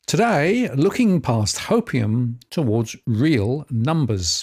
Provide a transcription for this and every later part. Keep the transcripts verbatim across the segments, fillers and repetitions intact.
Today, looking past hopium towards real numbers.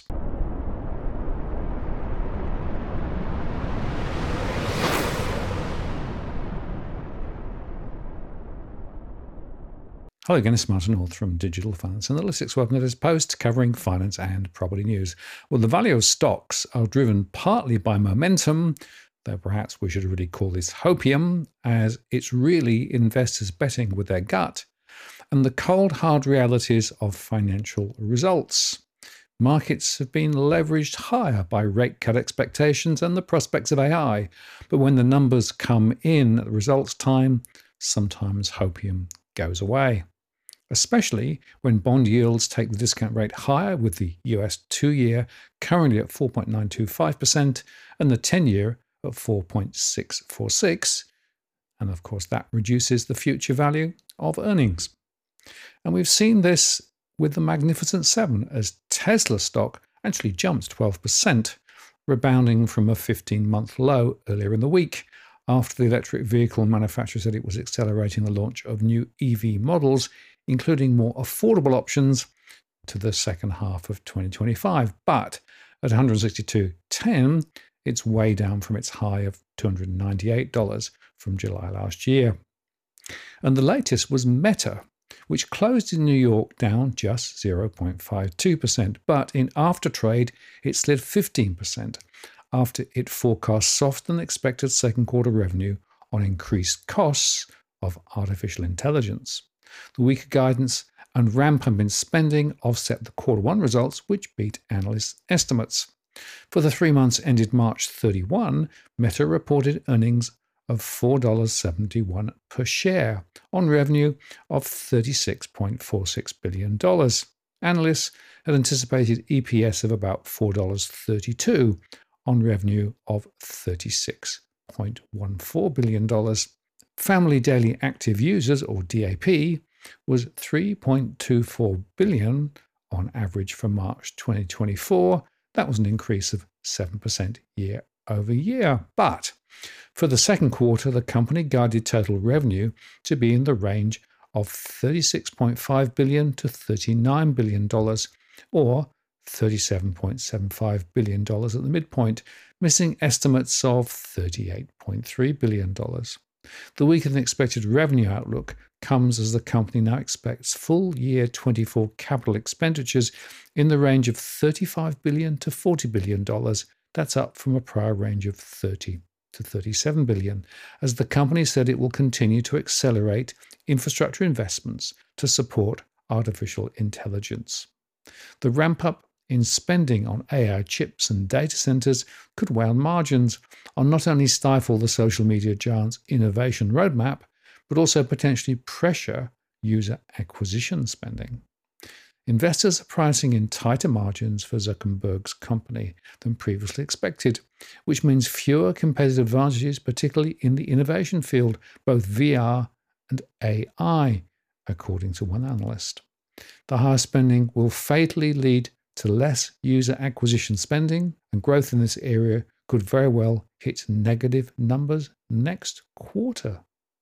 Hello again, it's Martin North from Digital Finance Analytics. Welcome to this post covering finance and property news. Well, the value of stocks are driven partly by momentum, though perhaps we should really call this hopium, as it's really investors betting with their gut, and the cold, hard realities of financial results. Markets have been leveraged higher by rate cut expectations and the prospects of A I, but when the numbers come in at the results time, sometimes hopium goes away. Especially when bond yields take the discount rate higher, with the U S two-year currently at four point nine two five percent and the ten-year at four point six four six. And of course, that reduces the future value of earnings. And we've seen this with the Magnificent Seven, as Tesla stock actually jumped twelve percent, rebounding from a fifteen-month low earlier in the week, after the electric vehicle manufacturer said it was accelerating the launch of new E V models, including more affordable options, to the second half of twenty twenty-five. But at one hundred sixty-two ten, it's way down from its high of two hundred ninety-eight dollars from July last year. And the latest was Meta, which closed in New York down just zero point five two percent, but in after trade it slid fifteen percent after it forecast softer than expected second quarter revenue on increased costs of artificial intelligence. The weaker guidance and ramp up in spending offset the quarter one results, which beat analysts' estimates. For the three months ended March thirty-first, Meta reported earnings of four dollars and seventy-one cents per share on revenue of thirty-six point four six billion dollars. Analysts had anticipated E P S of about four dollars and thirty-two cents on revenue of thirty-six point one four billion dollars. Family Daily Active Users, or D A P, was three point two four billion on average for March twenty twenty-four. That was an increase of seven percent year over year. But for the second quarter, the company guided total revenue to be in the range of thirty-six point five billion dollars to thirty-nine billion dollars, or thirty-seven point seven five billion dollars at the midpoint, missing estimates of thirty-eight point three billion dollars. The weaker than expected revenue outlook comes as the company now expects full year twenty-four capital expenditures in the range of thirty-five billion dollars to forty billion dollars. That's up from a prior range of thirty to thirty-seven billion dollars, as the company said it will continue to accelerate infrastructure investments to support artificial intelligence. The ramp up in spending on A I chips and data centers could weigh on margins, and not only stifle the social media giant's innovation roadmap, but also potentially pressure user acquisition spending. Investors are pricing in tighter margins for Zuckerberg's company than previously expected, which means fewer competitive advantages, particularly in the innovation field, both V R and A I, according to one analyst. The higher spending will fatally lead to less user acquisition spending, and growth in this area could very well hit negative numbers next quarter.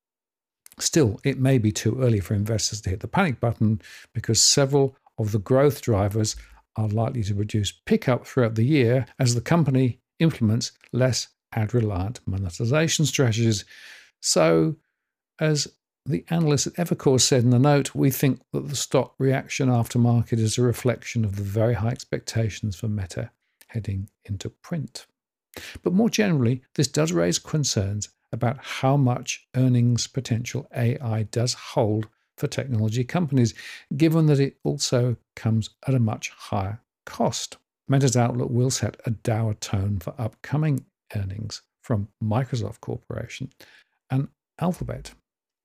Still, it may be too early for investors to hit the panic button, because several of the growth drivers are likely to produce pickup throughout the year as the company implements less ad-reliant monetization strategies. So, as the analyst at Evercore said in the note, we think that the stock reaction after market is a reflection of the very high expectations for Meta heading into print. But more generally, this does raise concerns about how much earnings potential A I does hold for technology companies, given that it also comes at a much higher cost. Meta's outlook will set a dour tone for upcoming earnings from Microsoft Corporation and Alphabet.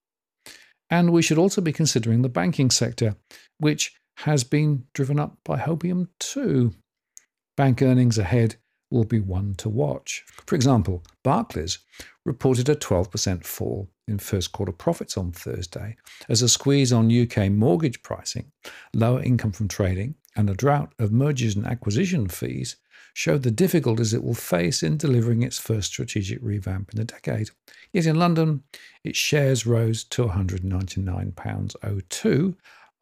And we should also be considering the banking sector, which has been driven up by hopium too. Bank earnings ahead will be one to watch. For example, Barclays reported a twelve percent fall in first quarter profits on Thursday, as a squeeze on U K mortgage pricing, lower income from trading, and a drought of mergers and acquisition fees showed the difficulties it will face in delivering its first strategic revamp in a decade. Yet in London, its shares rose to one hundred ninety-nine pounds oh two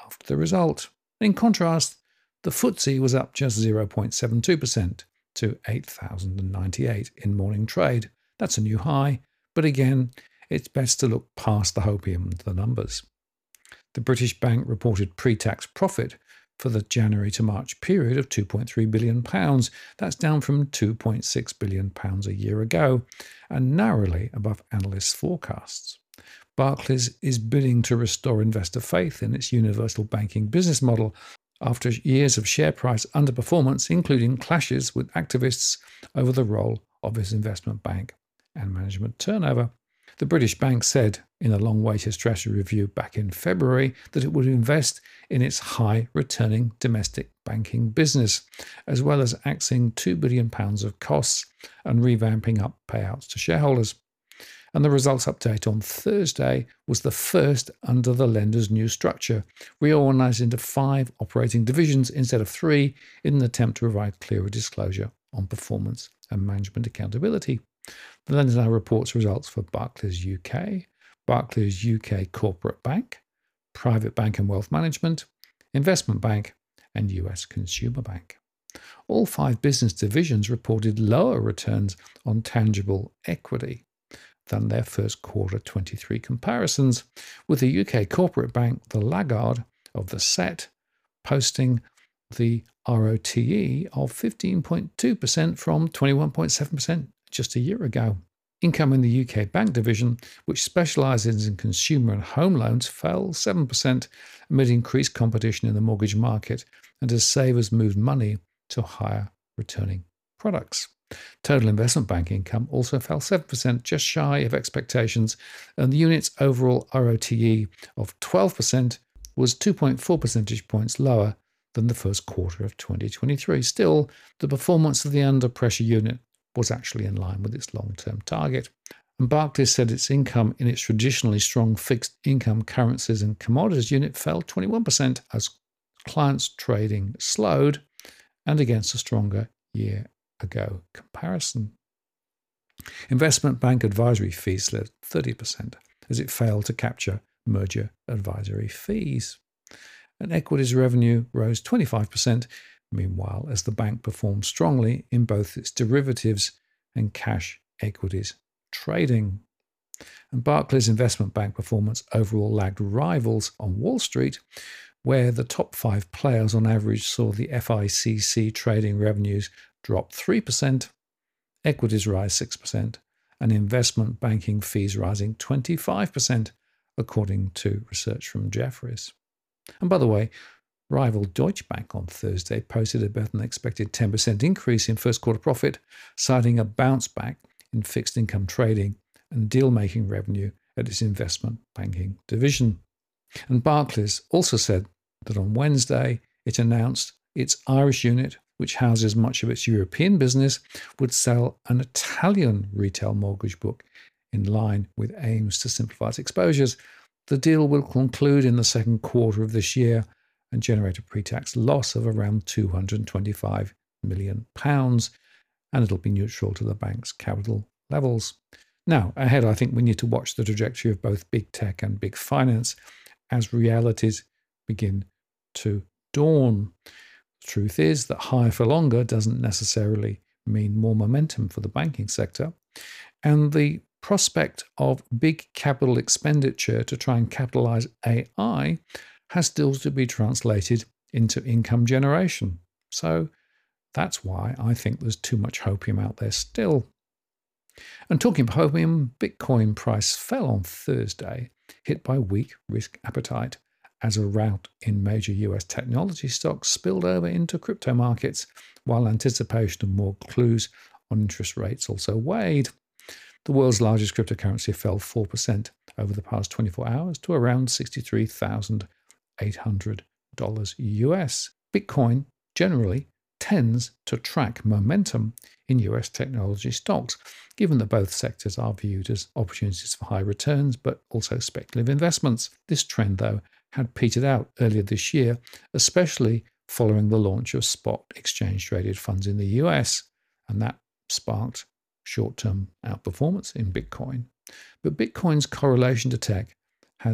after the result. In contrast, the F T S E was up just zero point seven two percent to eight thousand ninety-eight in morning trade. That's a new high, but again, it's best to look past the hopium to the numbers. The British Bank reported pre-tax profit for the January to March period of two point three billion pounds. That's down from two point six billion pounds a year ago and narrowly above analysts' forecasts. Barclays is bidding to restore investor faith in its universal banking business model after years of share price underperformance, including clashes with activists over the role of its investment bank and management turnover. The British Bank said in a long-awaited strategy review back in February that it would invest in its high-returning domestic banking business, as well as axing two billion pounds of costs and revamping up payouts to shareholders. And the results update on Thursday was the first under the lender's new structure, reorganized into five operating divisions instead of three in an attempt to provide clearer disclosure on performance and management accountability. The lender now reports results for Barclays U K, Barclays U K Corporate Bank, Private Bank and Wealth Management, Investment Bank, and U S Consumer Bank. All five business divisions reported lower returns on tangible equity than their first quarter twenty-three comparisons, with the U K Corporate Bank the laggard of the set, posting the R O T E of fifteen point two percent from twenty-one point seven percent just a year ago. Income in the U K Bank division, which specialises in consumer and home loans, fell seven percent amid increased competition in the mortgage market and as savers moved money to higher returning products. Total investment bank income also fell seven percent, just shy of expectations, and the unit's overall R O T E of twelve percent was two point four percentage points lower than the first quarter of twenty twenty-three. Still, the performance of the under-pressure unit was actually in line with its long-term target. And Barclays said its income in its traditionally strong fixed income currencies and commodities unit fell twenty-one percent as clients trading slowed and against a stronger year-ago comparison. Investment bank advisory fees slid thirty percent as it failed to capture merger advisory fees. And equities revenue rose twenty-five percent, meanwhile, as the bank performed strongly in both its derivatives and cash equities trading. And Barclays Investment Bank performance overall lagged rivals on Wall Street, where the top five players on average saw the F I C C trading revenues drop three percent, equities rise six percent, and investment banking fees rising twenty-five percent, according to research from Jefferies. And by the way, rival Deutsche Bank on Thursday posted a better than expected ten percent increase in first quarter profit, citing a bounce back in fixed income trading and deal-making revenue at its investment banking division. And Barclays also said that on Wednesday it announced its Irish unit, which houses much of its European business, would sell an Italian retail mortgage book in line with aims to simplify its exposures. The deal will conclude in the second quarter of this year and generate a pre-tax loss of around two hundred twenty-five million pounds, and it'll be neutral to the bank's capital levels. Now, ahead, I think we need to watch the trajectory of both big tech and big finance as realities begin to dawn. The truth is that higher for longer doesn't necessarily mean more momentum for the banking sector, and the prospect of big capital expenditure to try and capitalize A I has still to be translated into income generation. So that's why I think there's too much hopium out there still. And talking about hopium, Bitcoin price fell on Thursday, hit by weak risk appetite as a rout in major U S technology stocks spilled over into crypto markets, while anticipation of more clues on interest rates also weighed. The world's largest cryptocurrency fell four percent over the past twenty-four hours to around sixty-three thousand eight hundred dollars U S. Bitcoin generally tends to track momentum in U S technology stocks, given that both sectors are viewed as opportunities for high returns, but also speculative investments. This trend, though, had petered out earlier this year, especially following the launch of spot exchange-traded funds in the U S, and that sparked short-term outperformance in Bitcoin. But Bitcoin's correlation to tech has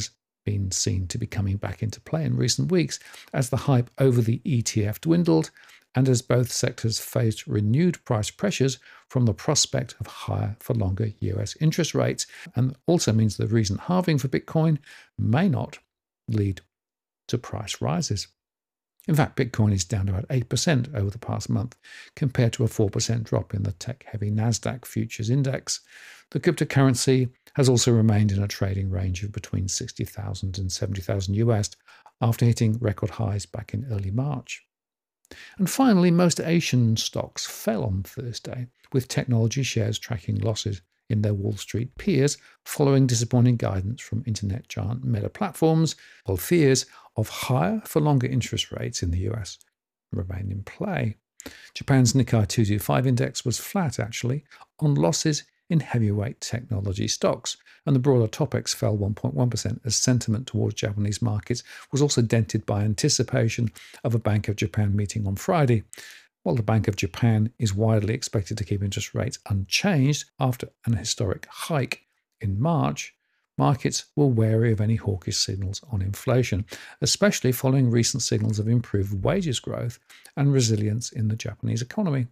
been seen to be coming back into play in recent weeks as the hype over the E T F dwindled and as both sectors faced renewed price pressures from the prospect of higher for longer U S interest rates, and also means the recent halving for Bitcoin may not lead to price rises. In fact, Bitcoin is down about eight percent over the past month, compared to a four percent drop in the tech-heavy Nasdaq Futures Index. The cryptocurrency has also remained in a trading range of between sixty thousand and seventy thousand U S after hitting record highs back in early March. And finally, most Asian stocks fell on Thursday, with technology shares tracking losses in their Wall Street peers following disappointing guidance from internet giant Meta Platforms, while fears of higher for longer interest rates in the U S remain in play. Japan's Nikkei two twenty-five index was flat, actually, on losses in heavyweight technology stocks, and the broader Topex fell one point one percent as sentiment towards Japanese markets was also dented by anticipation of a Bank of Japan meeting on Friday. While the Bank of Japan is widely expected to keep interest rates unchanged after an historic hike in March, markets were wary of any hawkish signals on inflation, especially following recent signals of improved wages growth and resilience in the Japanese economy.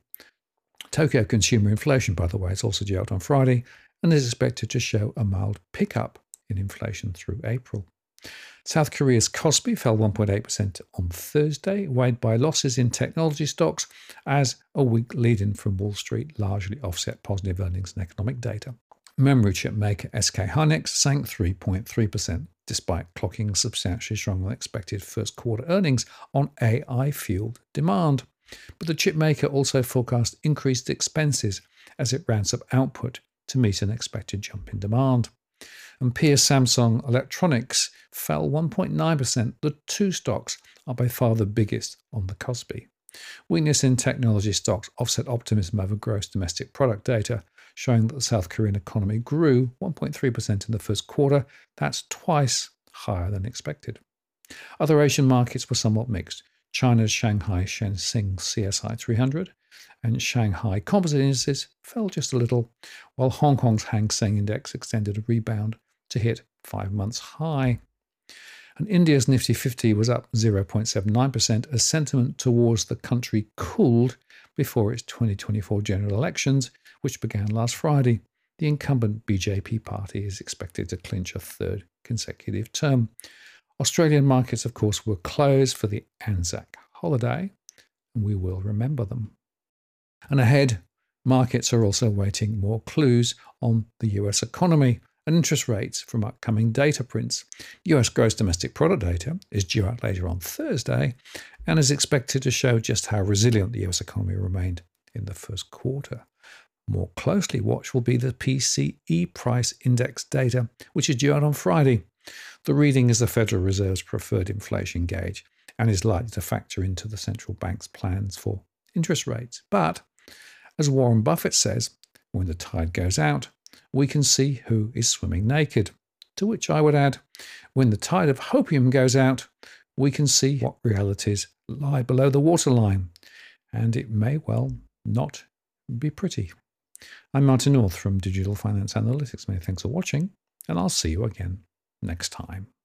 Tokyo consumer inflation, by the way, is also due out on Friday and is expected to show a mild pickup in inflation through April. South Korea's Kospi fell one point eight percent on Thursday, weighed by losses in technology stocks as a weak lead-in from Wall Street largely offset positive earnings and economic data. Memory chip maker S K Hynix sank three point three percent, despite clocking substantially stronger than expected first quarter earnings on A I-fueled demand. But the chip maker also forecast increased expenses as it ramps up output to meet an expected jump in demand. And peer Samsung Electronics fell one point nine percent. The two stocks are by far the biggest on the Kospi. Weakness in technology stocks offset optimism over gross domestic product data, showing that the South Korean economy grew one point three percent in the first quarter. That's twice higher than expected. Other Asian markets were somewhat mixed. China's Shanghai Shenzhen C S I three hundred and Shanghai composite indices fell just a little, while Hong Kong's Hang Seng Index extended a rebound to hit five months high. And India's Nifty fifty was up zero point seven nine percent as sentiment towards the country cooled before its twenty twenty-four general elections, which began last Friday. The incumbent B J P party is expected to clinch a third consecutive term. Australian markets, of course, were closed for the Anzac holiday, and we will remember them. And ahead, markets are also waiting more clues on the U S economy and interest rates from upcoming data prints. U S gross domestic product data is due out later on Thursday and is expected to show just how resilient the U S economy remained in the first quarter. More closely watched will be the P C E price index data, which is due out on Friday. The reading is the Federal Reserve's preferred inflation gauge and is likely to factor into the central bank's plans for interest rates. But, as Warren Buffett says, when the tide goes out, we can see who is swimming naked. To which I would add, when the tide of hopium goes out, we can see what realities lie below the waterline. And it may well not be pretty. I'm Martin North from Digital Finance Analytics. Many thanks for watching, and I'll see you again next time.